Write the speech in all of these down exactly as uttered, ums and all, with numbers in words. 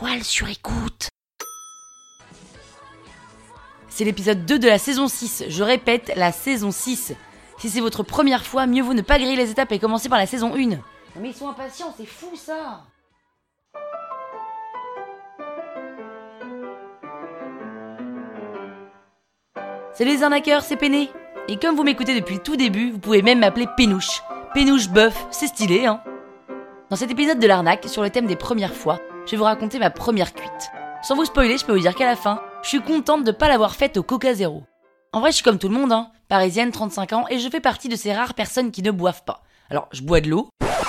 poil sur écoute. C'est l'épisode deux de la saison six. Je répète, la saison six. Si c'est votre première fois, mieux vaut ne pas griller les étapes et commencer par la saison un. Non mais ils sont impatients, c'est fou ça. Salut les arnaqueurs, c'est Péné. Et comme vous m'écoutez depuis le tout début, vous pouvez même m'appeler Pénouche. Pénouche Bœuf, c'est stylé, hein. Dans cet épisode de l'arnaque, sur le thème des premières fois, je vais vous raconter ma première cuite. Sans vous spoiler, je peux vous dire qu'à la fin, je suis contente de pas l'avoir faite au Coca Zéro. En vrai, je suis comme tout le monde, hein. Parisienne, trente-cinq ans, et je fais partie de ces rares personnes qui ne boivent pas. Alors, je bois de l'eau,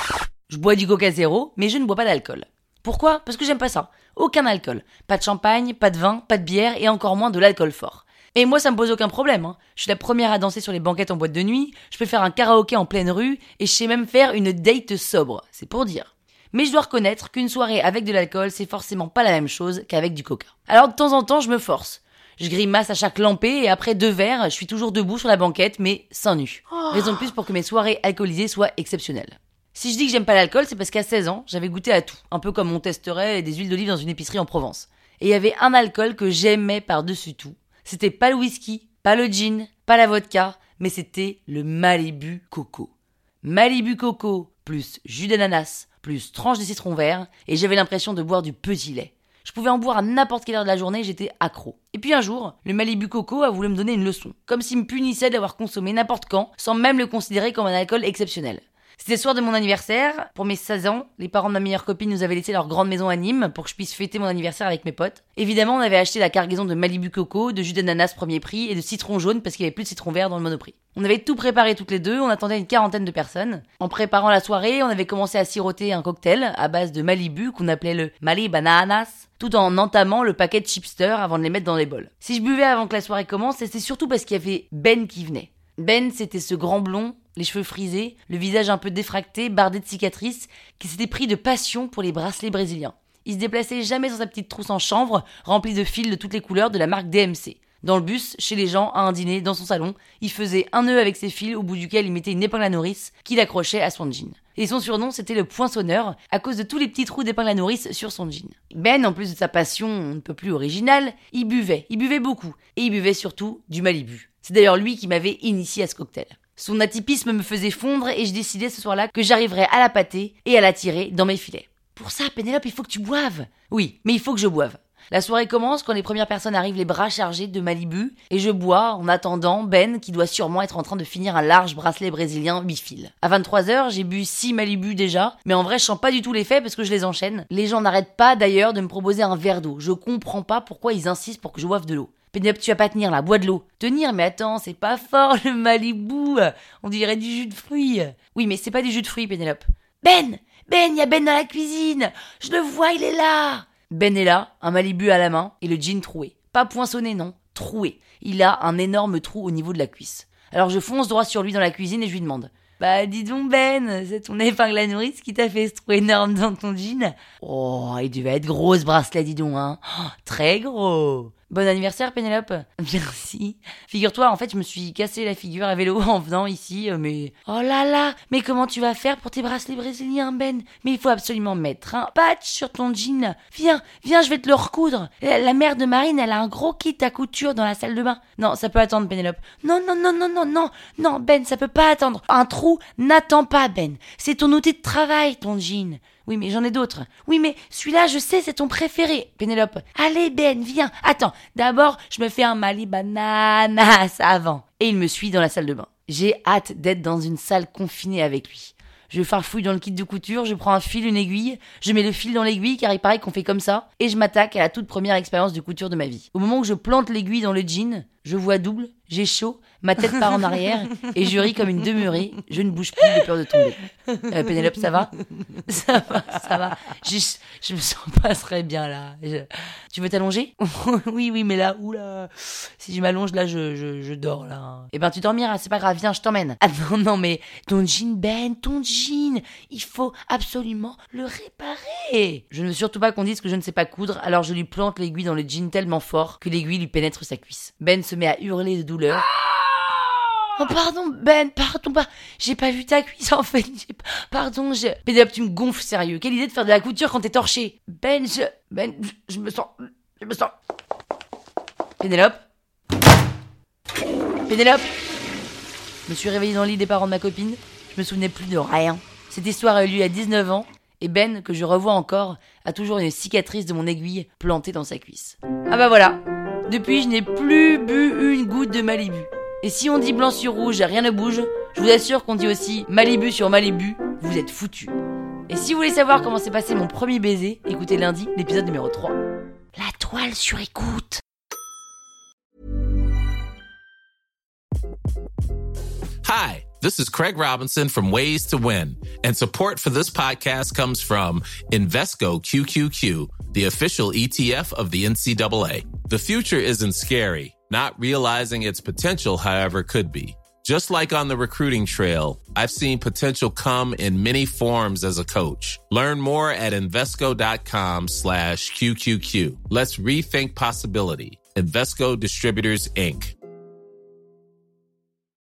je bois du Coca Zéro, mais je ne bois pas d'alcool. Pourquoi ? Parce que j'aime pas ça. Aucun alcool. Pas de champagne, pas de vin, pas de bière, et encore moins de l'alcool fort. Et moi, ça me pose aucun problème, hein. Je suis la première à danser sur les banquettes en boîte de nuit, je peux faire un karaoké en pleine rue, et je sais même faire une date sobre, c'est pour dire. Mais je dois reconnaître qu'une soirée avec de l'alcool, c'est forcément pas la même chose qu'avec du coca. Alors de temps en temps, je me force. Je grimace à chaque lampée, et après deux verres, je suis toujours debout sur la banquette, mais seins nus. Oh. Raison de plus pour que mes soirées alcoolisées soient exceptionnelles. Si je dis que j'aime pas l'alcool, c'est parce qu'à seize ans, j'avais goûté à tout, un peu comme on testerait des huiles d'olive dans une épicerie en Provence. Et il y avait un alcool que j'aimais par-dessus tout. C'était pas le whisky, pas le gin, pas la vodka, mais c'était le Malibu Coco. Malibu Coco, plus jus d'ananas, plus tranche de citron vert, et j'avais l'impression de boire du petit lait. Je pouvais en boire à n'importe quelle heure de la journée, j'étais accro. Et puis un jour, le Malibu Coco a voulu me donner une leçon, comme s'il me punissait d'avoir consommé n'importe quand, sans même le considérer comme un alcool exceptionnel. C'était le soir de mon anniversaire, pour mes seize ans, les parents de ma meilleure copine nous avaient laissé leur grande maison à Nîmes pour que je puisse fêter mon anniversaire avec mes potes. Évidemment, on avait acheté la cargaison de Malibu Coco, de jus d'ananas premier prix et de citron jaune parce qu'il n'y avait plus de citron vert dans le Monoprix. On avait tout préparé toutes les deux, on attendait une quarantaine de personnes. En préparant la soirée, on avait commencé à siroter un cocktail à base de Malibu qu'on appelait le Mali Bananas, tout en entamant le paquet de chipsters avant de les mettre dans les bols. Si je buvais avant que la soirée commence, c'était surtout parce qu'il y avait Ben qui venait. Ben, c'était ce grand blond, les cheveux frisés, le visage un peu défracté, bardé de cicatrices, qui s'était pris de passion pour les bracelets brésiliens. Il se déplaçait jamais sans sa petite trousse en chanvre, remplie de fils de toutes les couleurs de la marque D M C. Dans le bus, chez les gens, à un dîner, dans son salon, il faisait un nœud avec ses fils au bout duquel il mettait une épingle à nourrice qu'il accrochait à son jean. Et son surnom, c'était le poinçonneur, à cause de tous les petits trous d'épingle à nourrice sur son jean. Ben, en plus de sa passion un peu plus originale, il buvait, il buvait beaucoup, et il buvait surtout du Malibu. C'est d'ailleurs lui qui m'avait initié à ce cocktail. Son atypisme me faisait fondre et je décidais ce soir-là que j'arriverais à la pâter et à la tirer dans mes filets. Pour ça, Pénélope, il faut que tu boives. Oui, mais il faut que je boive. La soirée commence quand les premières personnes arrivent les bras chargés de Malibu et je bois en attendant Ben qui doit sûrement être en train de finir un large bracelet brésilien huit fils. À vingt-trois heures, j'ai bu six Malibu déjà, mais en vrai je sens pas du tout l'effet parce que je les enchaîne. Les gens n'arrêtent pas d'ailleurs de me proposer un verre d'eau. Je comprends pas pourquoi ils insistent pour que je boive de l'eau. Pénélope, tu vas pas tenir là, bois de l'eau. Tenir, mais attends, c'est pas fort le Malibu. On dirait du jus de fruits. Oui, mais c'est pas du jus de fruits, Pénélope. Ben Ben, y a Ben dans la cuisine. Je le vois, il est là. Ben est là, un Malibu à la main et le jean troué. Pas poinçonné, non, troué. Il a un énorme trou au niveau de la cuisse. Alors je fonce droit sur lui dans la cuisine et je lui demande « Bah dis donc Ben, c'est ton épingle à nourrice qui t'a fait ce trou énorme dans ton jean ?» Oh, il devait être gros ce bracelet, dis donc, hein. Oh, très gros. Bon anniversaire Pénélope. Merci. Figure-toi, en fait, je me suis cassé la figure à vélo en venant ici, mais... Oh là là, mais comment tu vas faire pour tes bracelets brésiliens, Ben ? Mais il faut absolument mettre un patch sur ton jean. Viens, viens, je vais te le recoudre. La, la mère de Marine, elle a un gros kit à couture dans la salle de bain. Non, ça peut attendre, Pénélope. Non, non, non, non, non, non, non, Ben, ça peut pas attendre. Un trou n'attend pas, Ben. C'est ton outil de travail, ton jean. Oui, mais j'en ai d'autres. Oui, mais celui-là, je sais, c'est ton préféré. Pénélope. Allez, Ben, viens. Attends, d'abord, je me fais un Mali Bananas avant. Et il me suit dans la salle de bain. J'ai hâte d'être dans une salle confinée avec lui. Je farfouille dans le kit de couture, je prends un fil, une aiguille, je mets le fil dans l'aiguille car il paraît qu'on fait comme ça, et je m'attaque à la toute première expérience de couture de ma vie. Au moment où je plante l'aiguille dans le jean, je vois double, j'ai chaud, ma tête part en arrière, et je ris comme une demeurée, je ne bouge plus de peur de tomber. Euh, Pénélope, ça va ? Ça va, ça va. Je, je me sens pas très bien là. Je... Tu veux t'allonger ? Oui, oui, mais là, oula. Si je m'allonge là, je, je, je dors là. Eh ben, tu dormiras, c'est pas grave, viens, je t'emmène. Ah non, non, mais ton jean, Ben, ton jean, il faut absolument le réparer. Je ne veux surtout pas qu'on dise que je ne sais pas coudre, alors je lui plante l'aiguille dans le jean tellement fort que l'aiguille lui pénètre sa cuisse. Ben se met à hurler de douleur. Oh pardon Ben, pardon, pas. J'ai pas vu ta cuisse en fait. J'ai... Pardon, je. Pénélope, tu me gonfles sérieux. Quelle idée de faire de la couture quand t'es torché. Ben, je. Ben, je, je me sens. Je me sens. Pénélope. Pénélope. Je me suis réveillée dans le lit des parents de ma copine. Je me souvenais plus de rien. Cette histoire a eu lieu à dix-neuf ans. Et Ben, que je revois encore, a toujours une cicatrice de mon aiguille plantée dans sa cuisse. Ah bah voilà. Depuis, je n'ai plus bu une goutte de Malibu. Et si on dit blanc sur rouge, rien ne bouge, je vous assure qu'on dit aussi Malibu sur Malibu, vous êtes foutus. Et si vous voulez savoir comment s'est passé mon premier baiser, écoutez lundi l'épisode numéro trois. La toile sur écoute. Hi, this is Craig Robinson from Ways to Win, and support for this podcast comes from Invesco Q Q Q, the official E T F of the N C double A. The future isn't scary. Not realizing its potential, however, could be. Just like on the recruiting trail, I've seen potential come in many forms as a coach. Learn more at Invesco.com slash QQQ. Let's rethink possibility. Invesco Distributors, Incorporated.